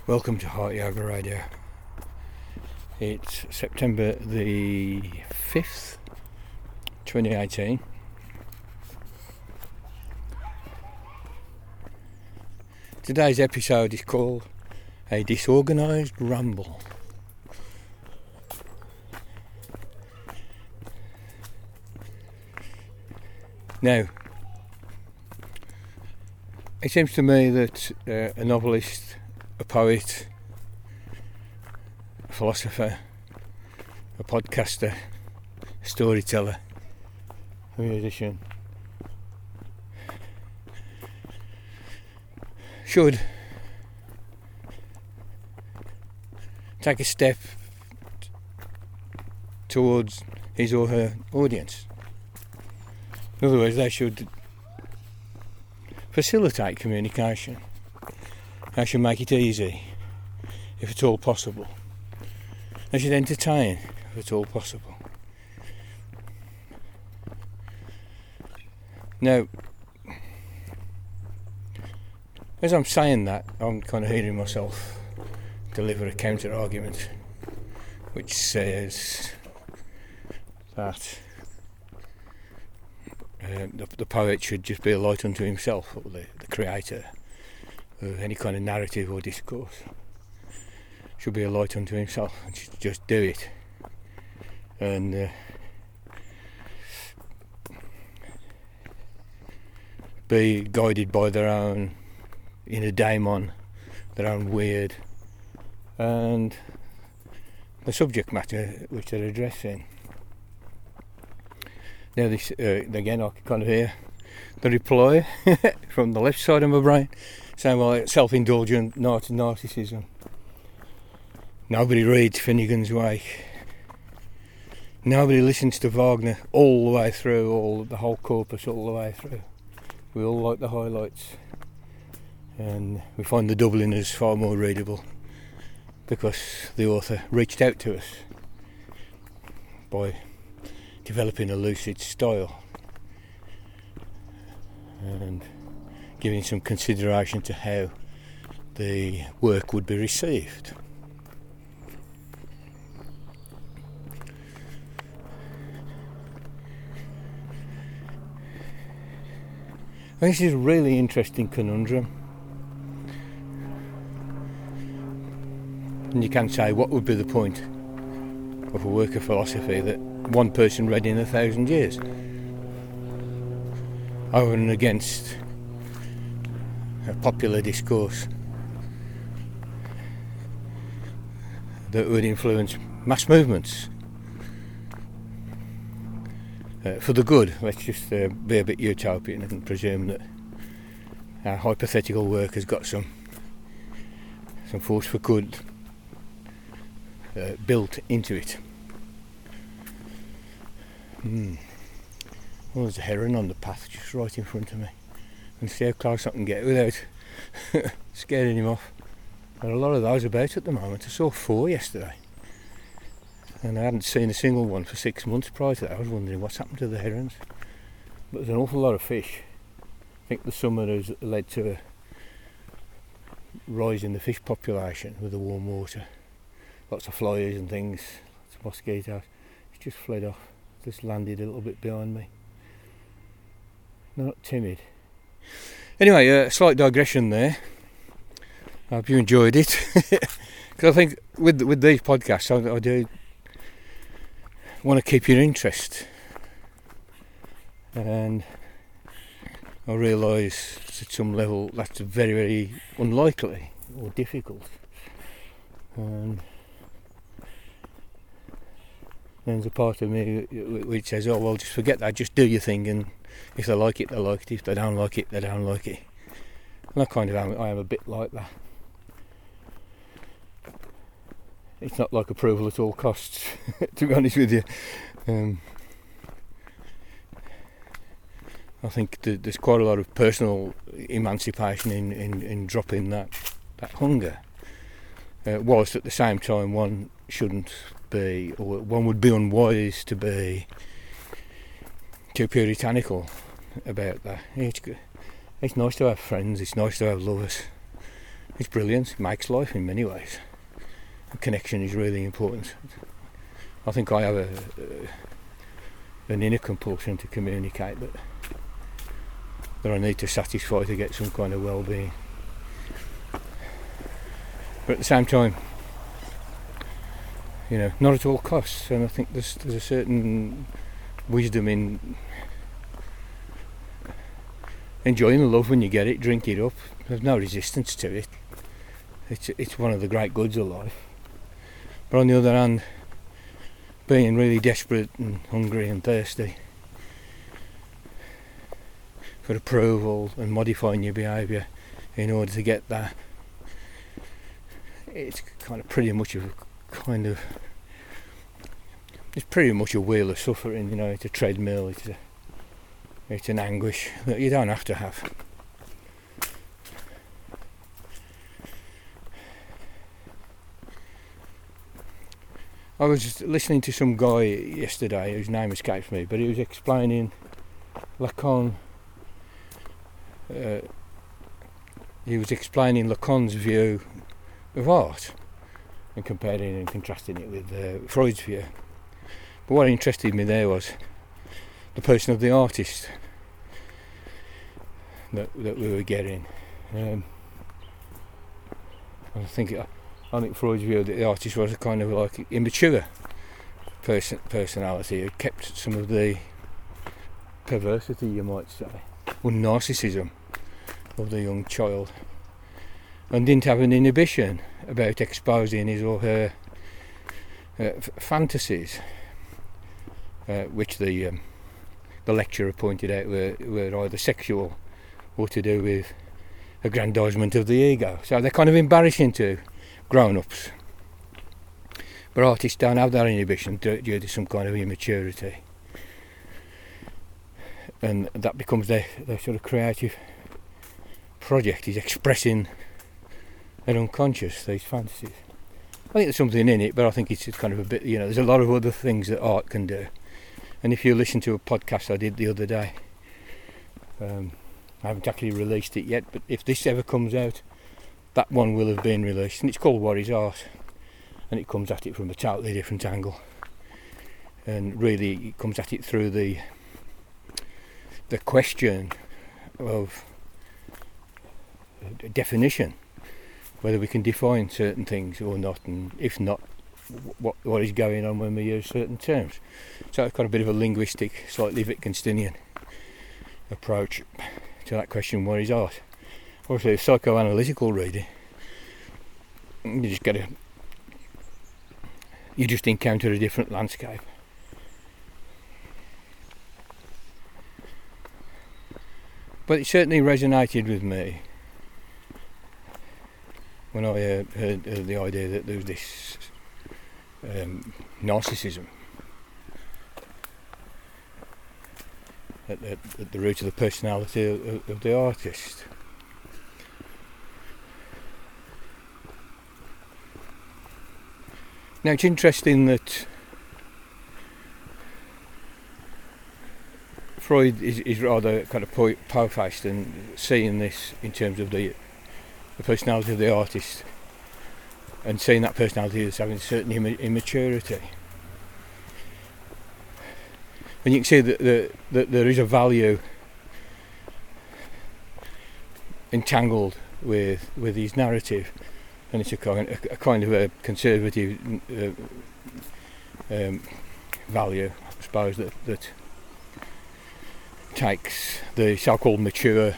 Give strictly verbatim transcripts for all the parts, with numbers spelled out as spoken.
Welcome to Heart Yoga Radio. It's September the fifth, twenty eighteen. Today's episode is called A Disorganised Ramble. Now, it seems to me that uh, a novelist, a poet, a philosopher, a podcaster, a storyteller, a musician should take a step t- towards his or her audience. In other words, they should facilitate communication. They should make it easy, if at all possible. They should entertain, if at all possible. Now, as I'm saying that, I'm kind of hearing myself deliver a counter-argument which says that uh, the, the poet should just be a light unto himself, or the, the creator of any kind of narrative or discourse should be a light unto himself and should just do it and uh, be guided by their own inner daemon, their own weird, and the subject matter which they're addressing. Now this, uh, again I can kind of hear the reply from the left side of my brain saying, well, self-indulgent narcissism. Nobody reads Finnegan's Wake. Nobody listens to Wagner all the way through, all the whole corpus all the way through. We all like the highlights, and we find the Dubliners far more readable because the author reached out to us by developing a lucid style and giving some consideration to how the work would be received. This is a really interesting conundrum. And you can say, what would be the point of a work of philosophy that one person read in a thousand years? Over and against a popular discourse that would influence mass movements uh, for the good. Let's just uh, be a bit utopian and presume that our hypothetical work has got some some force for good uh, built into it. Hmm. Well, there's a heron on the path just right in front of me. And see how close I can get without scaring him off. There are a lot of those about at the moment. I saw four yesterday. And I hadn't seen a single one for six months prior to that. I was wondering what's happened to the herons. But there's an awful lot of fish. I think the summer has led to a rise in the fish population with the warm water. Lots of flies and things, lots of mosquitoes. It's just fled off. Just landed a little bit behind me. They're not timid. Anyway, a uh, slight digression there. I hope you enjoyed it. Because I think with with these podcasts, I, I do want to keep your interest. And I realise at some level that's very, very unlikely or difficult. And there's a part of me which says, oh well, just forget that, just do your thing, and if they like it, they like it, if they don't like it, they don't like it. And I kind of am, I am a bit like that. It's not like approval at all costs, to be honest with you. Um, I think th- there's quite a lot of personal emancipation in, in, in dropping that, that hunger. Uh, whilst at the same time one shouldn't be, or one would be unwise to be too puritanical about that. It's good. It's nice to have friends, it's nice to have lovers, it's brilliant. It makes life in many ways. The connection is really important. I think I have a, a, an inner compulsion to communicate that, that I need to satisfy to get some kind of well-being. But at the same time, you know, not at all costs. And I think there's there's a certain wisdom in enjoying the love when you get it, drink it up. There's no resistance to it. It's it's one of the great goods of life. But on the other hand, being really desperate and hungry and thirsty for approval and modifying your behaviour in order to get that, it's kind of pretty much a kind of it's pretty much a wheel of suffering, you know. It's a treadmill. It's a, it's an anguish that you don't have to have. I was just listening to some guy yesterday whose name escapes me, but he was explaining Lacan. Uh, he was explaining Lacan's view of art and comparing and contrasting it with uh, Freud's view. But what interested me there was the person of the artist that that we were getting. Um, I think I think Freud's view that the artist was a kind of like immature person, personality who kept some of the perversity, you might say, or narcissism of the young child, and didn't have an inhibition about exposing his or her uh, f- fantasies, uh, which the um, the lecturer pointed out were, were either sexual or to do with aggrandisement of the ego. So they're kind of embarrassing to grown-ups. But artists don't have that inhibition due to some kind of immaturity. And that becomes their, their sort of creative project, is expressing their unconscious, these fantasies. I think there's something in it, but I think it's kind of a bit, you know, there's a lot of other things that art can do. And if you listen to a podcast I did the other day, um, I haven't actually released it yet, but if this ever comes out, that one will have been released, and it's called What is Art, and it comes at it from a totally different angle, and really it comes at it through the the question of definition, whether we can define certain things or not, and if not, what what is going on when we use certain terms. So it's got a bit of a linguistic, slightly Wittgensteinian approach to that question, what is art? Obviously, psychoanalytical reading, you just get a, you just encounter a different landscape. But it certainly resonated with me when I uh, heard uh, the idea that there was this um, narcissism at, at, at the root of the personality of, of the artist. Now it's interesting that Freud is, is rather kind of power-faced and seeing this in terms of the, the personality of the artist, and seeing that personality as having a certain Im- immaturity. And you can see that, that, that there is a value entangled with with his narrative, and it's a kind, a, a kind of a conservative uh, um, value, I suppose, that, that takes the so-called mature,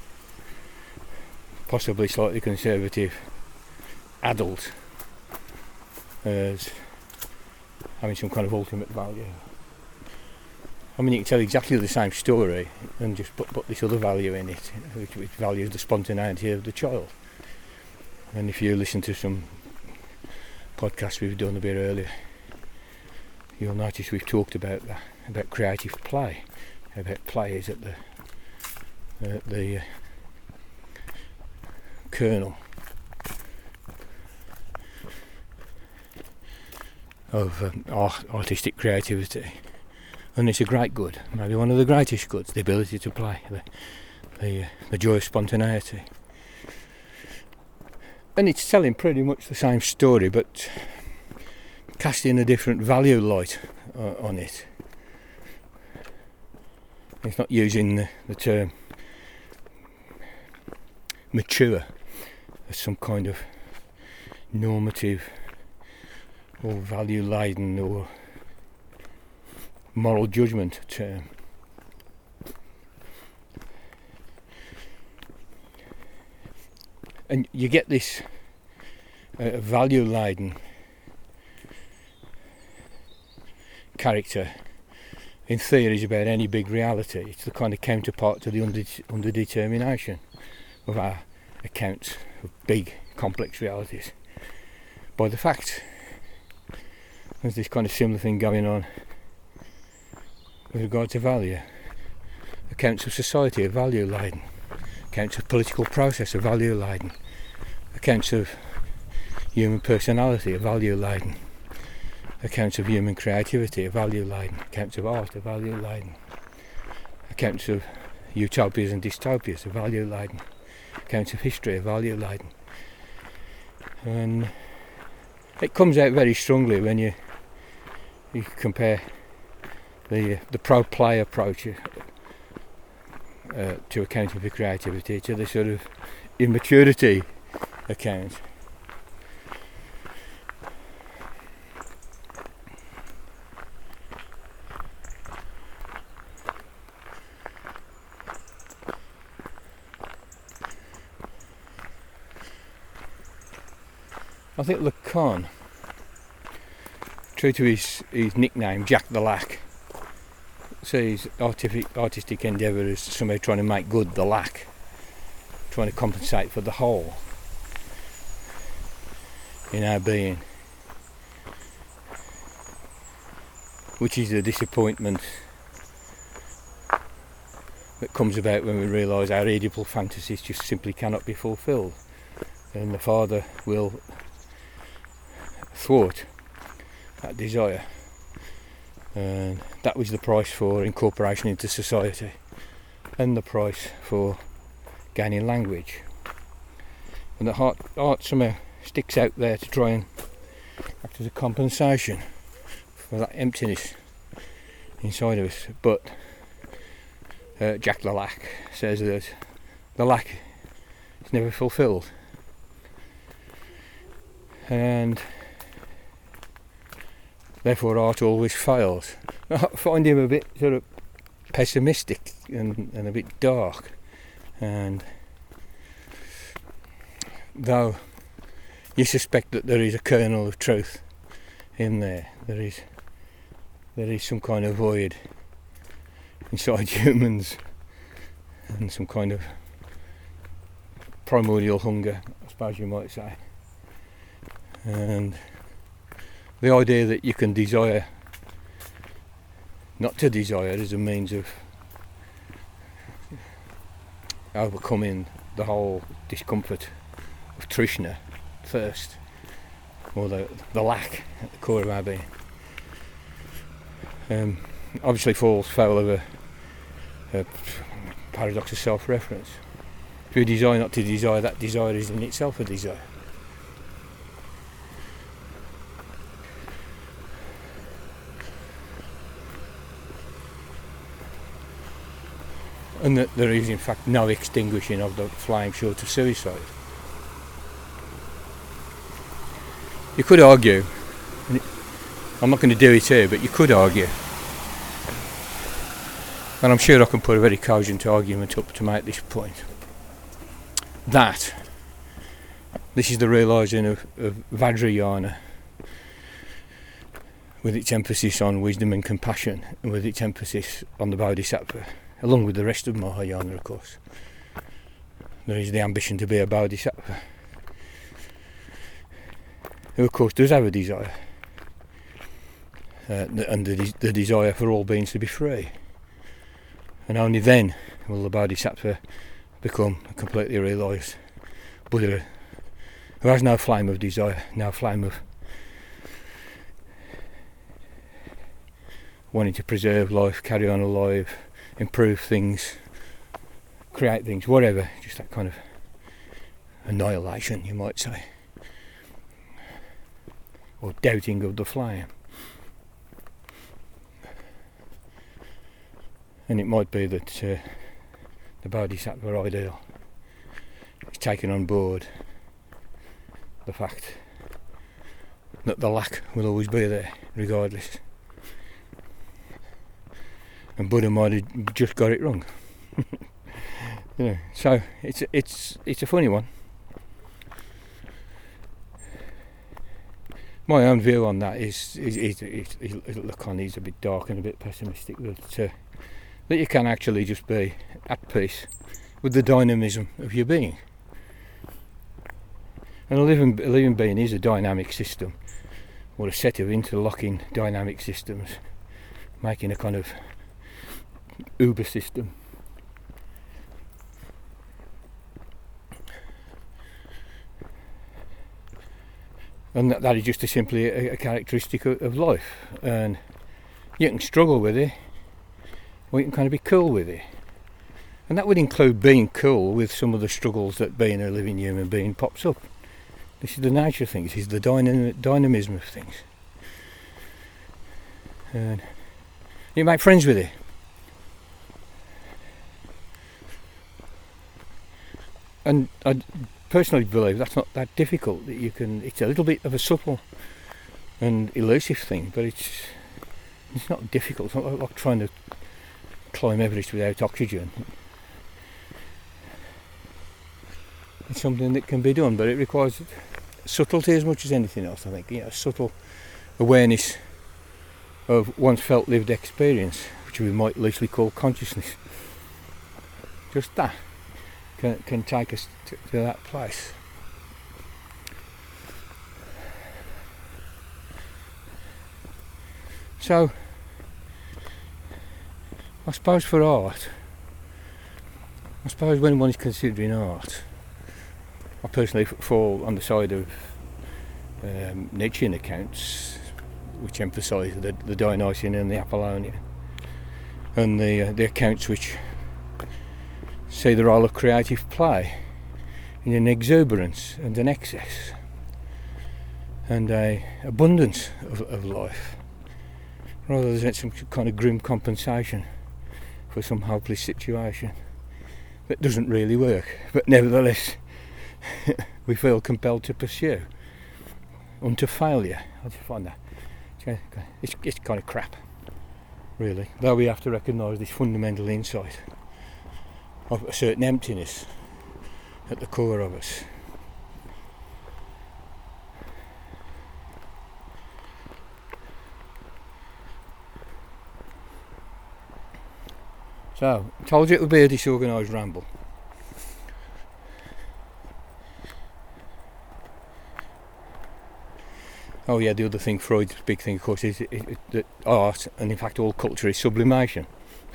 possibly slightly conservative adult as having some kind of ultimate value. I mean, you can tell exactly the same story and just put, put this other value in it, which, which values the spontaneity of the child. And if you listen to some podcasts we've done a bit earlier, you'll notice we've talked about that, about creative play, about play is at the uh, the uh, kernel of um, art, artistic creativity. And it's a great good, maybe one of the greatest goods, the ability to play, the the, uh, the joy of spontaneity. and it's telling pretty much the same story, but casting a different value light uh, on it. It's not using the, the term mature as some kind of normative or value laden or moral judgment term. And you get this uh, value laden character in theories about any big reality. It's the kind of counterpart to the unde- underdetermination of our accounts of big complex realities by the fact. There's this kind of similar thing going on with regard to value. Accounts of society are value laden, accounts of political process are value laden, accounts of human personality are value laden, accounts of human creativity are value laden, accounts of art are value laden, accounts of utopias and dystopias are value laden, accounts of history are value laden. And it comes out very strongly when you you compare the the pro play approach uh, to accounting for creativity to the sort of immaturity account. I think Lacan, true to his, his nickname, Jack the Lack, sees artistic, artistic endeavour as somebody trying to make good the lack, trying to compensate for the hole in our being, which is the disappointment that comes about when we realise our Oedipal fantasies just simply cannot be fulfilled, and the Father will thwart that desire. And that was the price for incorporation into society and the price for gaining language. And that art, art somehow sticks out there to try and act as a compensation for that emptiness inside of us. But uh, Jack the Lack says that the lack is never fulfilled, and therefore art always fails. I find him a bit sort of pessimistic and, and a bit dark, and though you suspect that there is a kernel of truth in there, there is there is some kind of void inside humans and some kind of primordial hunger, I suppose you might say. And the idea that you can desire not to desire as a means of overcoming the whole discomfort of Trishna, thirst, or the, the lack at the core of our being, um, obviously falls foul of a, a paradox of self-reference. If you desire not to desire, that desire is in itself a desire. And that there is in fact no extinguishing of the flame short of suicide. You could argue, and it, I'm not going to do it here, but you could argue, and I'm sure I can put a very cogent argument up to make this point, that this is the realising of, of Vajrayana, with its emphasis on wisdom and compassion, and with its emphasis on the Bodhisattva, along with the rest of Mahayana, of course. There is the ambition to be a Bodhisattva, who of course does have a desire, uh, and the, the desire for all beings to be free. And only then will the Bodhisattva become a completely realised Buddha, who has no flame of desire, no flame of wanting to preserve life, carry on alive, improve things, create things, whatever, just that kind of annihilation, you might say, or doubting of the flame. And it might be that uh, the Bodhisattva ideal is taken on board the fact that the lack will always be there, regardless. And Buddha might have just got it wrong. You know, so it's it's it's a funny one. My own view on that is is, is, is, is, is look on is a bit dark and a bit pessimistic. That uh, that you can actually just be at peace with the dynamism of your being. And a living, a living being is a dynamic system, or a set of interlocking dynamic systems, making a kind of uber system. And that, that is just a simply a, a characteristic of, of life. And you can struggle with it, or you can kind of be cool with it. And that would include being cool with some of the struggles that being a living human being pops up. This is the nature of things, this is the dynam- dynamism of things. And you make friends with it. And I personally believe that's not that difficult, that you can, it's a little bit of a subtle and elusive thing, but it's it's not difficult. It's not like trying to climb Everest without oxygen. It's something that can be done, but it requires subtlety as much as anything else, I think. You know, subtle awareness of one's felt lived experience, which we might loosely call consciousness. Just that can, can take us to, to that place. So, I suppose for art, I suppose when one is considering art, I personally fall on the side of um, Nietzschean accounts, which emphasise the, the Dionysian and the Apollonian, and the uh, the accounts which see the role of creative play in an exuberance and an excess and a abundance of, of life, rather than some kind of grim compensation for some hopeless situation that doesn't really work, but nevertheless we feel compelled to pursue unto failure. I just find that it's, it's kind of crap, really. Though we have to recognise this fundamental insight of a certain emptiness at the core of us. So, I told you it would be a disorganised ramble. Oh yeah, the other thing, Freud's big thing, of course, is, is, is that art, and in fact all culture, is sublimation.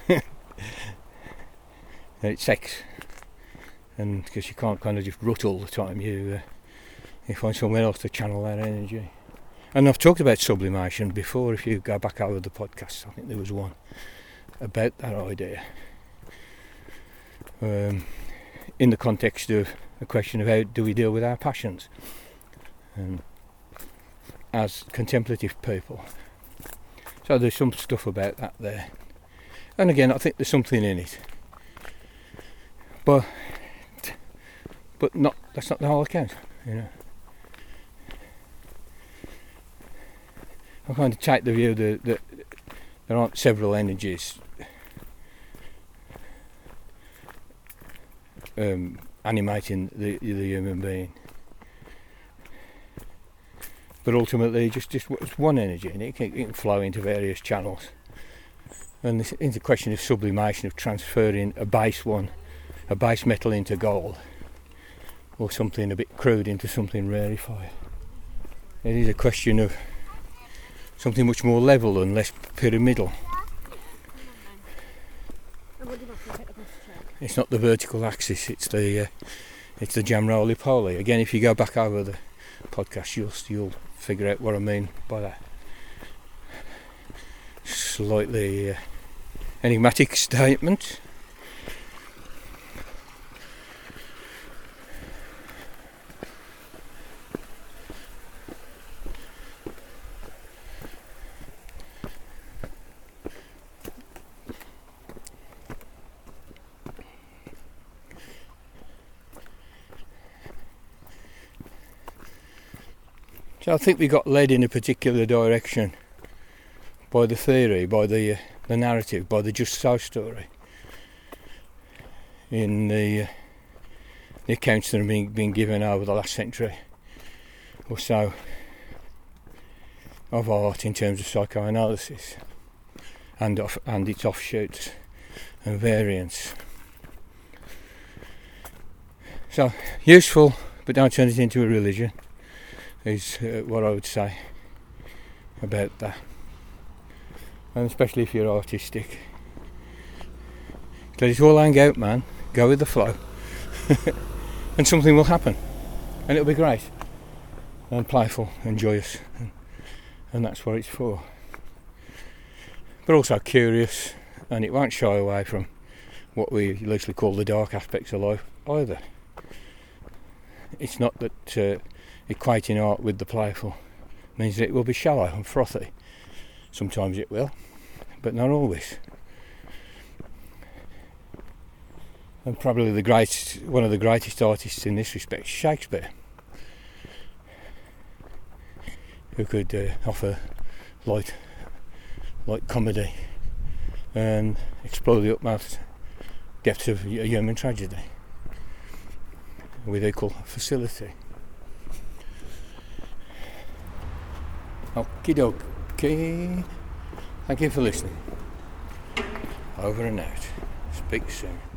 It's sex, and because you can't kind of just rut all the time, you uh, you find somewhere else to channel that energy. And I've talked about sublimation before. If you go back over the podcast, I think there was one about that idea, um, in the context of a question of how do we deal with our passions, and as contemplative people. So there's some stuff about that there, and again I think there's something in it, but but not that's not the whole account, you know. I kind of take the view that, that there aren't several energies um, animating the, the human being, but ultimately just just it's one energy, and it can, it can flow into various channels. And this is a question of sublimation, of transferring a base one, a base metal into gold, or something a bit crude into something rarefied. It is a question of something much more level and less pyramidal. It's not the vertical axis; it's the uh, it's the jam roly poly. Again, if you go back over the podcast, you'll you'll figure out what I mean by that slightly uh, enigmatic statement. So I think we got led in a particular direction by the theory, by the uh, the narrative, by the Just So story in the, uh, the accounts that have been, been given over the last century or so of art in terms of psychoanalysis and off, and its offshoots and variants. So useful, but don't turn it into a religion, is uh, what I would say about that. And especially if you're artistic, let it all hang out, man. Go with the flow and something will happen and it'll be great and playful and joyous, and, and that's what it's for. But also curious, and it won't shy away from what we loosely call the dark aspects of life either. It's not that uh, equating art with the playful means that it will be shallow and frothy. Sometimes it will, but not always. And probably the greatest, one of the greatest artists in this respect, Shakespeare, who could uh, offer light, light comedy and explore the utmost depths of a human tragedy with equal facility. Okie doke. Okay. Thank you for listening. Over and out. Speak soon.